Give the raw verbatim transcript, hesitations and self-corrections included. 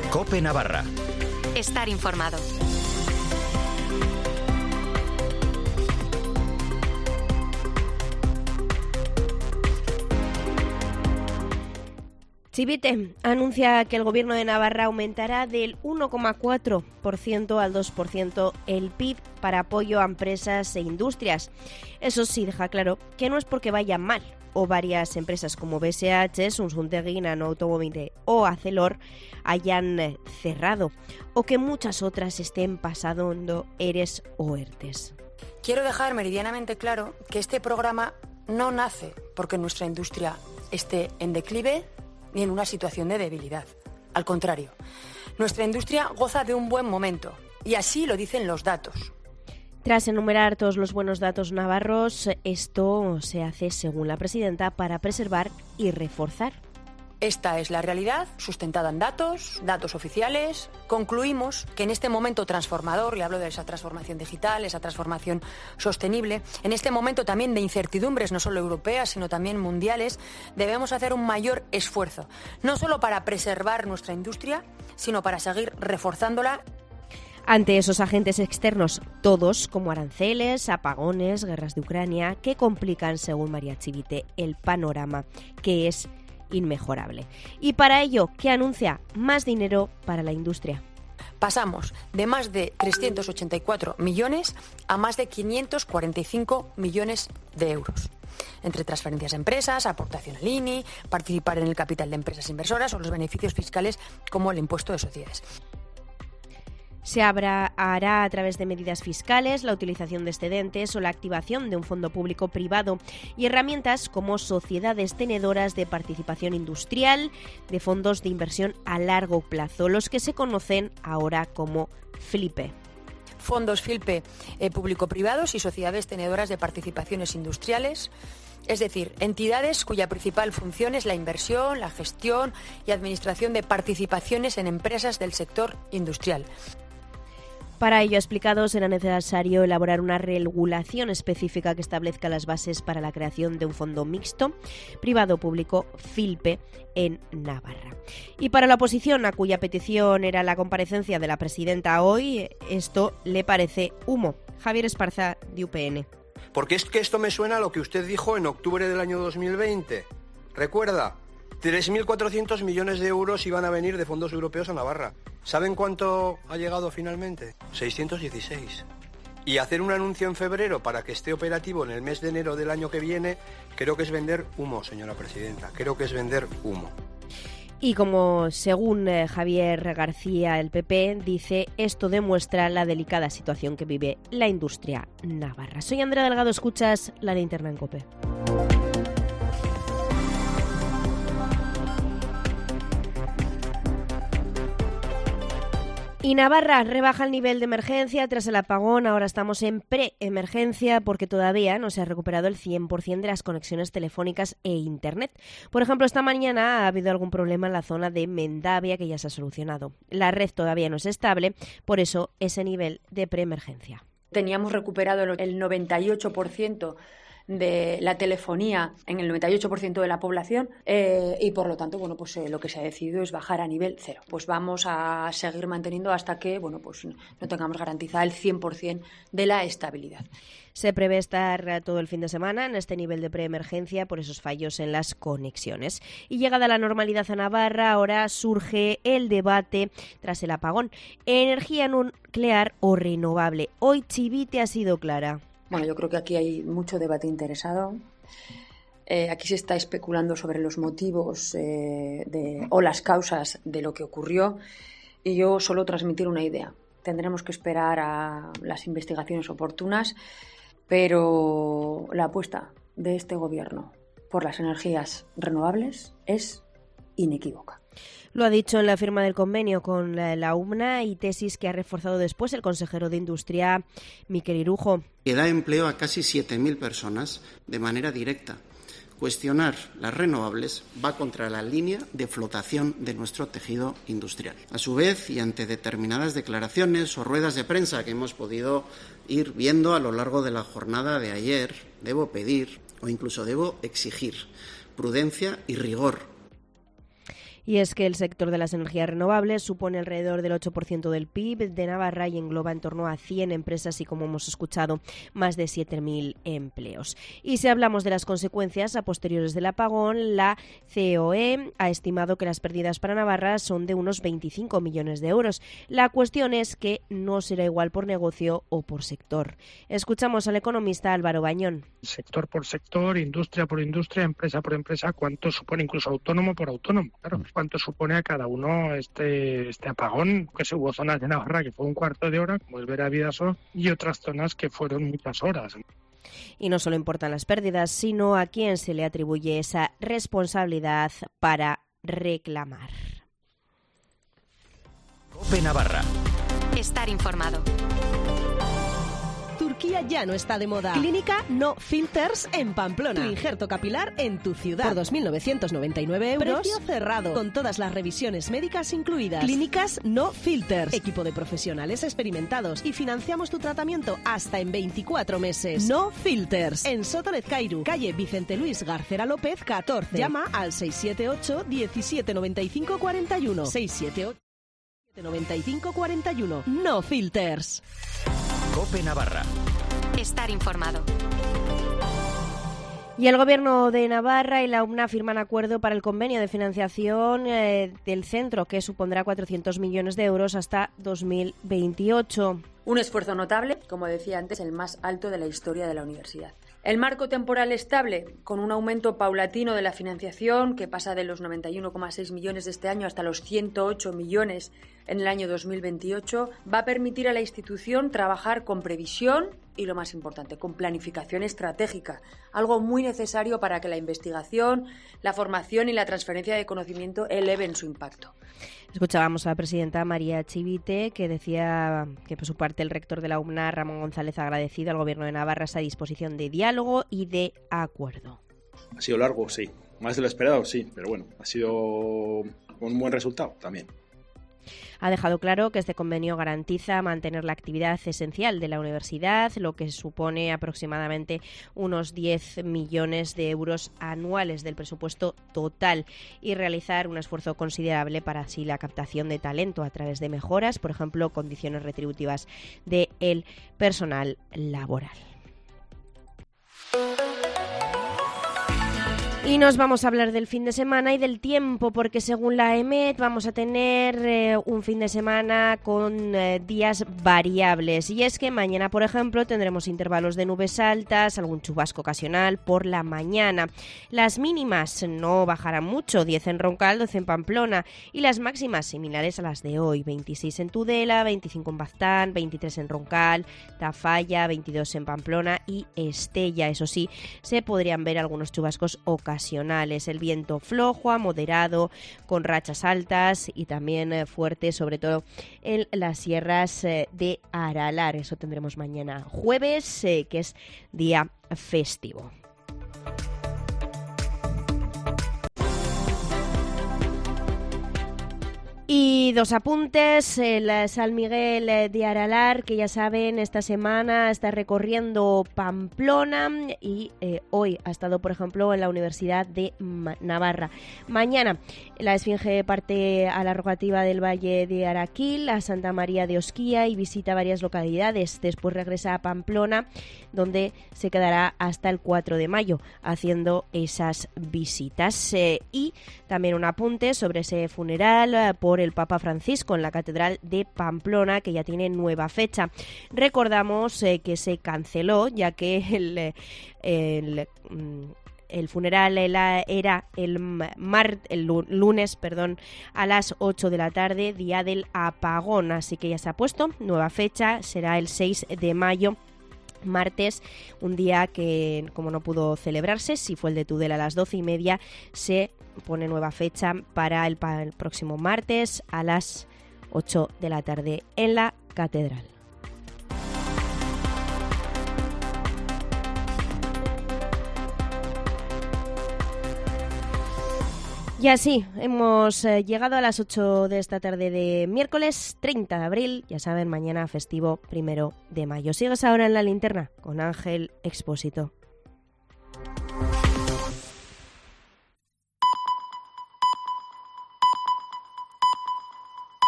COPE Navarra. Estar informado. Chivite anuncia que el Gobierno de Navarra aumentará del uno coma cuatro por ciento al dos por ciento el P I B para apoyo a empresas e industrias. Eso sí, deja claro que no es porque vaya mal o varias empresas como B S H, Sunsuntegui, Nano Automobile o Acelor hayan cerrado o que muchas otras estén pasando ERES o ERTES. Quiero dejar meridianamente claro que este programa no nace porque nuestra industria esté en declive ni en una situación de debilidad. Al contrario, nuestra industria goza de un buen momento y así lo dicen los datos. Tras enumerar todos los buenos datos navarros, esto se hace, según la presidenta, para preservar y reforzar. Esta es la realidad, sustentada en datos, datos oficiales. Concluimos que en este momento transformador, y hablo de esa transformación digital, esa transformación sostenible, en este momento también de incertidumbres, no solo europeas, sino también mundiales, debemos hacer un mayor esfuerzo, no solo para preservar nuestra industria, sino para seguir reforzándola. Ante esos agentes externos, todos como aranceles, apagones, guerras de Ucrania, que complican, según María Chivite, el panorama, que es inmejorable. Y para ello, ¿qué anuncia? Más dinero para la industria. Pasamos de más de trescientos ochenta y cuatro millones a más de quinientos cuarenta y cinco millones de euros. Entre transferencias a empresas, aportación al I N I, participar en el capital de empresas inversoras o los beneficios fiscales como el impuesto de sociedades. Se habrá, hará a través de medidas fiscales, la utilización de excedentes o la activación de un fondo público privado y herramientas como sociedades tenedoras de participación industrial, de fondos de inversión a largo plazo, los que se conocen ahora como FLIPE. Fondos FLIPE eh, público-privados y sociedades tenedoras de participaciones industriales. Es decir, entidades cuya principal función es la inversión, la gestión y administración de participaciones en empresas del sector industrial. Para ello, ha explicado, será necesario elaborar una regulación específica que establezca las bases para la creación de un fondo mixto, privado-público, FLIPE, en Navarra. Y para la oposición, a cuya petición era la comparecencia de la presidenta hoy, esto le parece humo. Javier Esparza, de U P N. Porque es que esto me suena a lo que usted dijo en octubre del año dos mil veinte. ¿Recuerda? tres mil cuatrocientos millones de euros iban a venir de fondos europeos a Navarra. ¿Saben cuánto ha llegado finalmente? seiscientos dieciséis. Y hacer un anuncio en febrero para que esté operativo en el mes de enero del año que viene, creo que es vender humo, señora presidenta. Creo que es vender humo. Y como según eh, Javier García, el P P, dice, esto demuestra la delicada situación que vive la industria navarra. Soy Andrea Delgado, escuchas La Linterna en COPE. Y Navarra rebaja el nivel de emergencia tras el apagón. Ahora estamos en pre-emergencia porque todavía no se ha recuperado el cien por ciento de las conexiones telefónicas e internet. Por ejemplo, esta mañana ha habido algún problema en la zona de Mendavia que ya se ha solucionado. La red todavía no es estable, por eso ese nivel de pre-emergencia. Teníamos recuperado el noventa y ocho por ciento de la telefonía en el noventa y ocho por ciento de la población eh, y por lo tanto bueno pues eh, lo que se ha decidido es bajar a nivel cero. Pues vamos a seguir manteniendo hasta que bueno pues no tengamos garantizada el cien por ciento de la estabilidad. Se prevé estar todo el fin de semana en este nivel de preemergencia por esos fallos en las conexiones. Y llegada la normalidad a Navarra, ahora surge el debate tras el apagón. Energía nuclear o renovable. Hoy Chivite ha sido clara. Bueno, yo creo que aquí hay mucho debate interesado. Eh, aquí se está especulando sobre los motivos eh, de, o las causas de lo que ocurrió y yo solo transmitir una idea. Tendremos que esperar a las investigaciones oportunas, pero la apuesta de este gobierno por las energías renovables es inequívoca. Lo ha dicho en la firma del convenio con la, la U M N A y tesis que ha reforzado después el consejero de Industria, Miquel Irujo. Que da empleo a casi siete mil personas de manera directa. Cuestionar las renovables va contra la línea de flotación de nuestro tejido industrial. A su vez, y ante determinadas declaraciones o ruedas de prensa que hemos podido ir viendo a lo largo de la jornada de ayer, debo pedir o incluso debo exigir prudencia y rigor. Y es que el sector de las energías renovables supone alrededor del ocho por ciento del P I B de Navarra y engloba en torno a cien empresas y, como hemos escuchado, más de siete mil empleos. Y si hablamos de las consecuencias a posteriores del apagón, la C O E ha estimado que las pérdidas para Navarra son de unos veinticinco millones de euros. La cuestión es que no será igual por negocio o por sector. Escuchamos al economista Álvaro Bañón. Sector por sector, industria por industria, empresa por empresa, ¿cuánto supone incluso autónomo por autónomo? Claro, ¿cuánto supone a cada uno este este apagón? Que se hubo zonas de Navarra que fue un cuarto de hora, como es Vera Vidaso, y otras zonas que fueron muchas horas. Y no solo importan las pérdidas, sino a quién se le atribuye esa responsabilidad para reclamar. COPE Navarra. Estar informado. Turquía ya no está de moda. Clínica No Filters en Pamplona. Tu injerto capilar en tu ciudad. Por dos mil novecientos noventa y nueve euros. Precio cerrado. Con todas las revisiones médicas incluidas. Clínicas No Filters. Equipo de profesionales experimentados. Y financiamos tu tratamiento hasta en veinticuatro meses. No Filters. En Soto Lezcairu. Calle Vicente Luis Garcera López, catorce. Llama al seis siete ocho, diecisiete noventa y cinco cuarenta y uno. seis siete ocho, diecisiete noventa y cinco cuarenta y uno. No Filters. COPE Navarra. Estar informado. Y el Gobierno de Navarra y la U N A firman acuerdo para el convenio de financiación eh, del centro, que supondrá cuatrocientos millones de euros hasta dos mil veintiocho. Un esfuerzo notable, como decía antes, el más alto de la historia de la universidad. El marco temporal estable, con un aumento paulatino de la financiación que pasa de los noventa y uno coma seis millones de este año hasta los ciento ocho millones en el año dos mil veintiocho, va a permitir a la institución trabajar con previsión y, lo más importante, con planificación estratégica, algo muy necesario para que la investigación, la formación y la transferencia de conocimiento eleven su impacto. Escuchábamos a la presidenta María Chivite, que decía que por su parte el rector de la U N A, Ramón González, ha agradecido al Gobierno de Navarra esa disposición de diálogo y de acuerdo. Ha sido largo, sí. Más de lo esperado, sí. Pero bueno, ha sido un buen resultado también. Ha dejado claro que este convenio garantiza mantener la actividad esencial de la universidad, lo que supone aproximadamente unos diez millones de euros anuales del presupuesto total, y realizar un esfuerzo considerable para así la captación de talento a través de mejoras, por ejemplo, condiciones retributivas del personal laboral. Y nos vamos a hablar del fin de semana y del tiempo, porque según la E M E T vamos a tener eh, un fin de semana con eh, días variables. Y es que mañana, por ejemplo, tendremos intervalos de nubes altas, algún chubasco ocasional por la mañana. Las mínimas no bajarán mucho, diez en Roncal, doce en Pamplona, y las máximas similares a las de hoy, veintiséis en Tudela, veinticinco en Baztán, veintitrés en Roncal, Tafalla, veintidós en Pamplona y Estella. Eso sí, se podrían ver algunos chubascos ocasionales. El viento flojo a moderado, con rachas altas y también eh, fuerte, sobre todo en las sierras eh, de Aralar. Eso tendremos mañana jueves, eh, que es día festivo. Y dos apuntes, el San Miguel de Aralar, que ya saben, esta semana está recorriendo Pamplona y eh, hoy ha estado, por ejemplo, en la Universidad de Ma- Navarra. Mañana la Esfinge parte a la rogativa del Valle de Araquil, a Santa María de Osquía, y visita varias localidades. Después regresa a Pamplona, donde se quedará hasta el cuatro de mayo haciendo esas visitas. Eh, y también un apunte sobre ese funeral eh, por el Papa Francisco en la Catedral de Pamplona, que ya tiene nueva fecha. Recordamos eh, que se canceló, ya que el, el, el El funeral era el, mar, el lunes perdón, a las ocho de la tarde, día del apagón, así que ya se ha puesto nueva fecha, será el seis de mayo, martes, un día que, como no pudo celebrarse, si fue el de Tudela a las doce y media, se pone nueva fecha para el, para el próximo martes a las ocho de la tarde en la catedral. Y así hemos eh, llegado a las ocho de esta tarde de miércoles treinta de abril. Ya saben, mañana festivo primero de mayo. Sigues ahora en La Linterna con Ángel Expósito.